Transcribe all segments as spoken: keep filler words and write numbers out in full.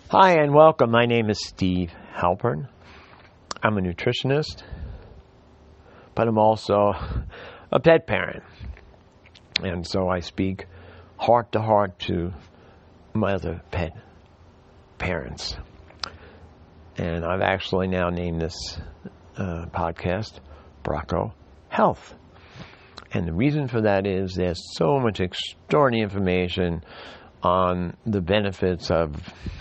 Hi and welcome. My name is Steve Halpern. I'm a nutritionist, but I'm also a pet parent. And so I speak heart to heart to my other pet parents. And I've actually now named this uh, podcast Bracco Health. And the reason for that is there's so much extraordinary information on the benefits of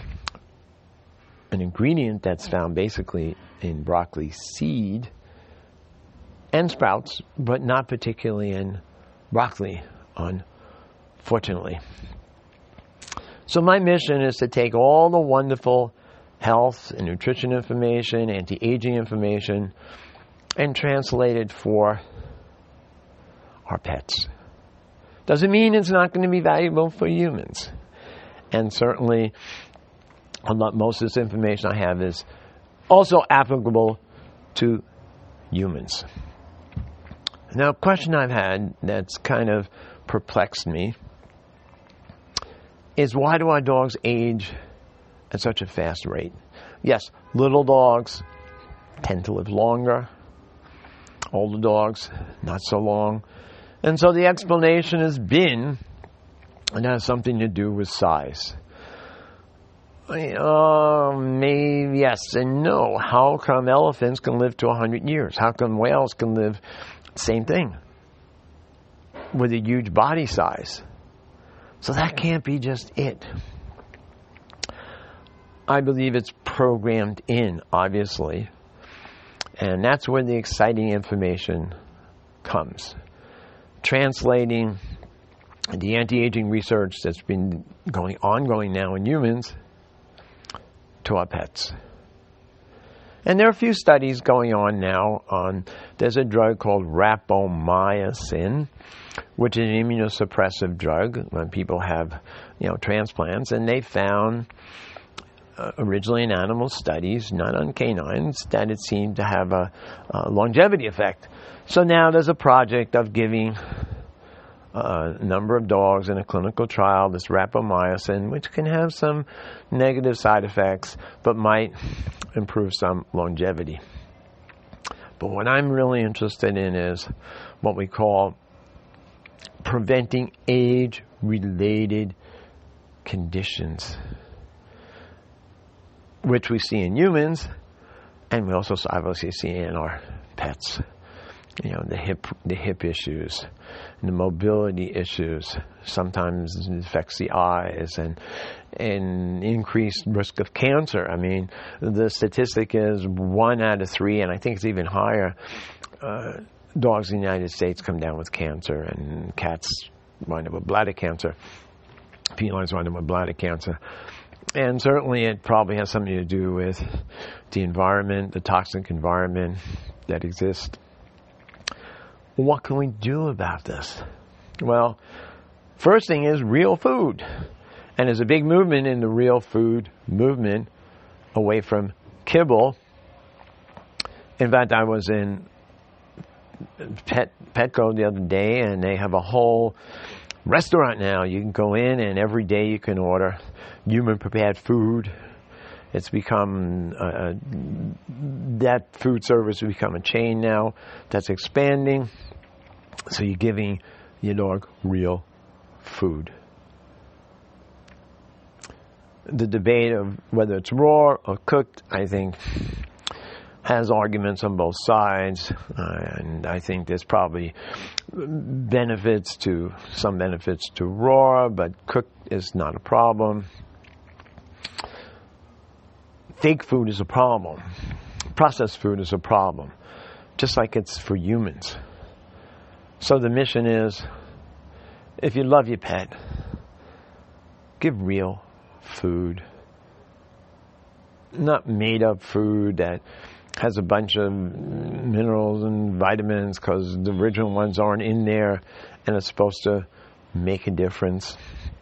an ingredient that's found basically in broccoli seed and sprouts, but not particularly in broccoli, unfortunately. So my mission is to take all the wonderful health and nutrition information, anti-aging information, and translate it for our pets. Doesn't mean it's not going to be valuable for humans. And certainly, most of this information I have is also applicable to humans. Now, a question I've had that's kind of perplexed me is, why do our dogs age at such a fast rate? Yes, little dogs tend to live longer. Older dogs, not so long. And so the explanation has been it has something to do with size. Uh, maybe yes and no. How come elephants can live to one hundred years? How come whales can live same thing with a huge body size? So that can't be just it. I believe it's programmed in, obviously. And that's where the exciting information comes. Translating the anti-aging research that's been going ongoing now in humans to our pets. And there are a few studies going on now on, there's a drug called rapamycin, which is an immunosuppressive drug when people have, you know, transplants, and they found uh, originally in animal studies, not on canines, that it seemed to have a, a longevity effect. So now there's a project of giving a number of dogs in a clinical trial this rapamycin, which can have some negative side effects, but might improve some longevity. But what I'm really interested in is what we call preventing age-related conditions, which we see in humans, and we also obviously see in our pets. You know, the hip, the hip issues, the mobility issues. Sometimes it affects the eyes, and and increased risk of cancer. I mean, the statistic is one out of three, and I think it's even higher. Uh, dogs in the United States come down with cancer, and cats wind up with bladder cancer. Felines wind up with bladder cancer. And certainly it probably has something to do with the environment, the toxic environment that exists. What can we do about this? Well, first thing is real food. And there's a big movement in the real food movement away from kibble. In fact, I was in Pet, Petco the other day, and they have a whole restaurant now. You can go in, and every day you can order human-prepared food. It's become, uh, that food service has become a chain now that's expanding. So you're giving your dog real food. The debate of whether it's raw or cooked, I think, has arguments on both sides. Uh, and I think there's probably benefits to, some benefits to raw, but cooked is not a problem. Fake food is a problem. Processed food is a problem, just like it's for humans. So the mission is, if you love your pet, give real food. Not made-up food that has a bunch of minerals and vitamins because the original ones aren't in there and it's supposed to make a difference.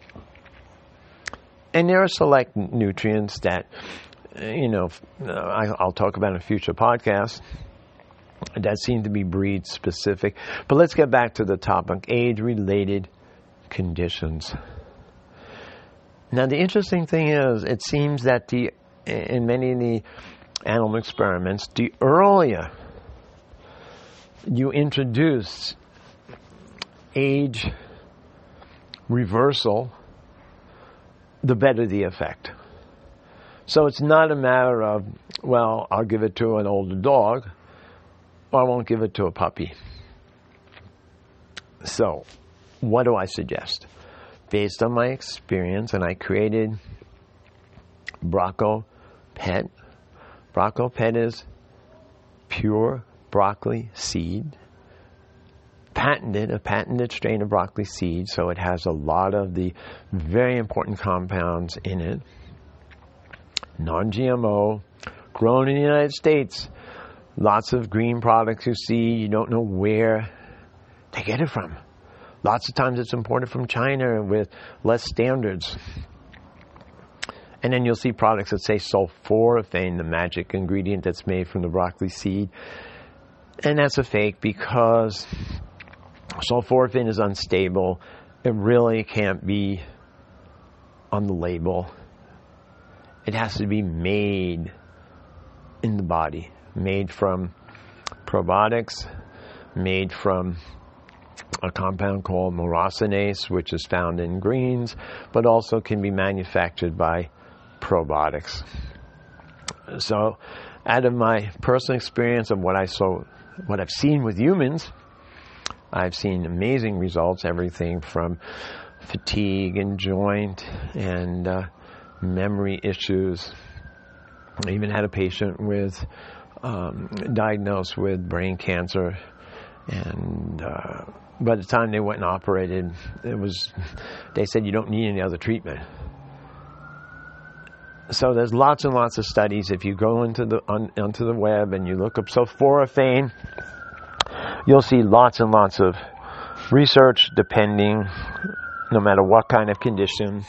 And there are select nutrients that, you know, I'll talk about in a future podcast that seem to be breed specific. But let's get back to the topic, age-related conditions. Now, the interesting thing is, it seems that the in many of the animal experiments, the earlier you introduce age reversal, the better the effect. So it's not a matter of, well, I'll give it to an older dog, or I won't give it to a puppy. So, what do I suggest? Based on my experience, and I created Brocco Pet. Brocco Pet is pure broccoli seed, patented, a patented strain of broccoli seed, so it has a lot of the very important compounds in it. Non-G M O, grown in the United States. Lots of green products you see, you don't know where they get it from. Lots of times it's imported from China with less standards. And then you'll see products that say sulforaphane, the magic ingredient that's made from the broccoli seed. And that's a fake, because sulforaphane is unstable. It really can't be on the label. It has to be made in the body, made from probiotics, made from a compound called morosinase, which is found in greens, but also can be manufactured by probiotics. So, out of my personal experience of what I saw, what I've seen with humans, I've seen amazing results. Everything from fatigue and joint and uh, memory issues. I even had a patient with um, diagnosed with brain cancer, and uh, by the time they went and operated, it was they said you don't need any other treatment. So there's lots and lots of studies. If you go into the on, onto the web and you look up sulforaphane, you'll see lots and lots of research, depending, no matter what kind of condition.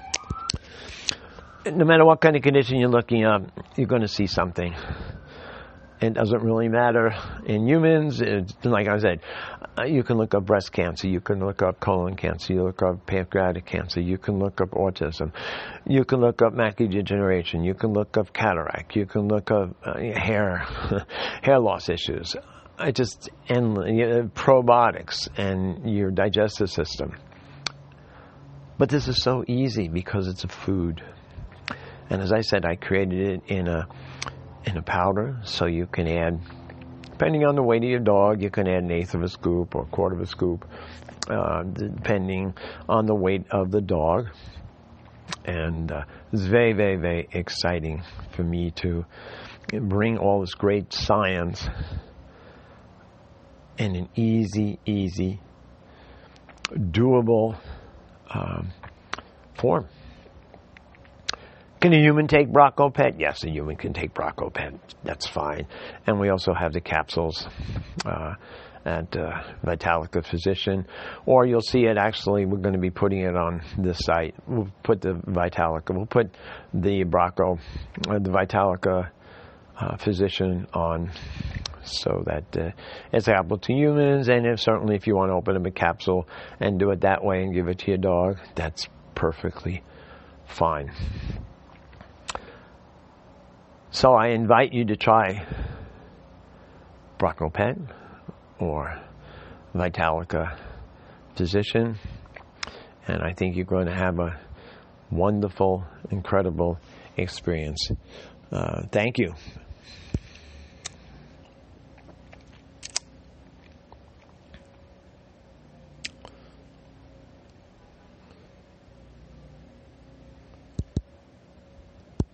No matter what kind of condition you're looking up, you're going to see something. It doesn't really matter in humans. It's, like I said, you can look up breast cancer, you can look up colon cancer, you look up pancreatic cancer, you can look up autism, you can look up macular degeneration, you can look up cataract, you can look up uh, hair, hair loss issues. I just and you know, probiotics and your digestive system. But this is so easy because it's a food. And as I said, I created it in a in a powder, so you can add, depending on the weight of your dog, you can add an eighth of a scoop or a quarter of a scoop, uh, depending on the weight of the dog. And uh, it's very, very, very exciting for me to bring all this great science in an easy, easy, doable um, form. Can a human take Brocco Pet? Yes, a human can take Brocco Pet. That's fine. And we also have the capsules uh, at uh, Vitalica Physician. Or you'll see it actually, we're going to be putting it on this site. We'll put the Vitalica, we'll put the Brocco, uh, the Vitalica uh, Physician on, so that uh, it's applicable to humans. And if certainly if you want to open up a capsule and do it that way and give it to your dog, that's perfectly fine. So I invite you to try Brocco Pet or Vitalica Physician, and I think you're going to have a wonderful, incredible experience. Uh, thank you.